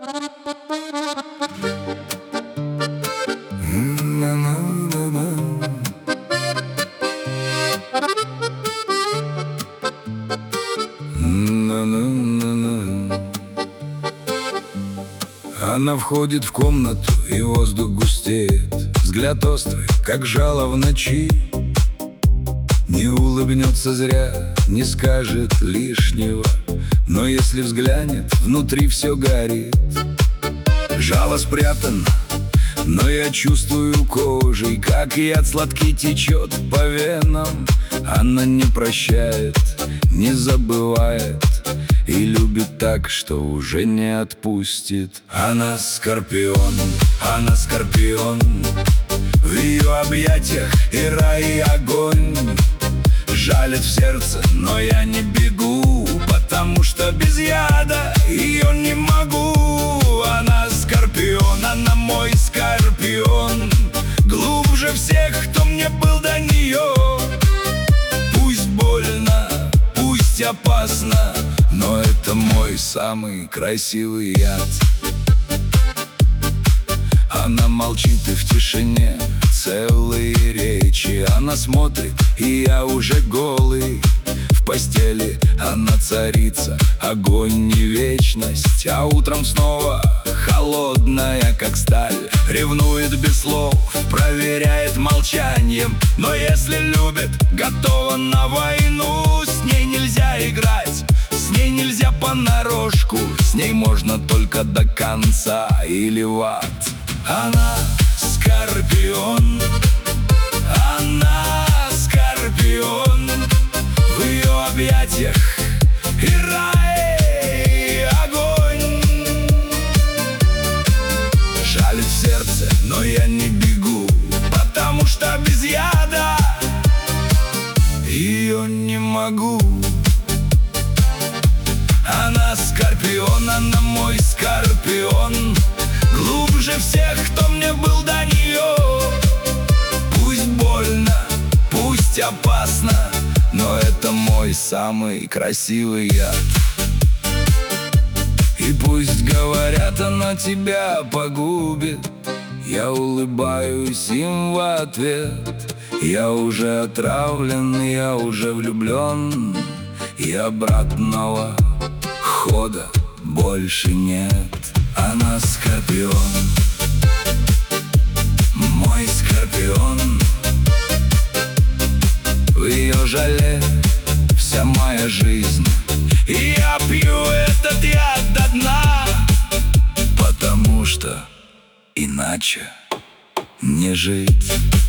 Она входит в комнату, и воздух густеет. Взгляд острый, как жало в ночи. Не улыбнется зря, не скажет лишнего, но если взглянет, внутри все горит. Жало спрятано, но я чувствую кожей, как яд сладкий течет по венам. Она не прощает, не забывает и любит так, что уже не отпустит. Она скорпион, она скорпион. В ее объятиях и рай, и огонь. Жалит в сердце, но я не бегу, потому что без яда ее не могу. Она скорпион, она мой скорпион. Глубже всех, кто мне был до нее. Пусть больно, пусть опасно, но это мой самый красивый яд. Она молчит и в тишине целые речи. Она смотрит, и я уже голый. В постели она царица, огонь не вечность. А утром снова холодная, как сталь. Ревнует без слов, проверяет молчанием. Но если любит, готова на войну. С ней нельзя играть, с ней нельзя понарошку. С ней можно только до конца или в ад. Она скорпион, она скорпион. В ее объятиях и рай, и огонь. Жалит в сердце, но я не бегу, потому что без яда ее не могу. Она скорпион, она мой скорпион. Глубже всех, кто мне был до нее. Пусть больно, пусть опасно, но это мой самый красивый яд. И пусть говорят, она тебя погубит, я улыбаюсь им в ответ. Я уже отравлен, я уже влюблен, и обратного хода больше нет. Она скорпион, мой скорпион. В ее жале вся моя жизнь, и я пью этот яд до дна, потому что иначе не жить.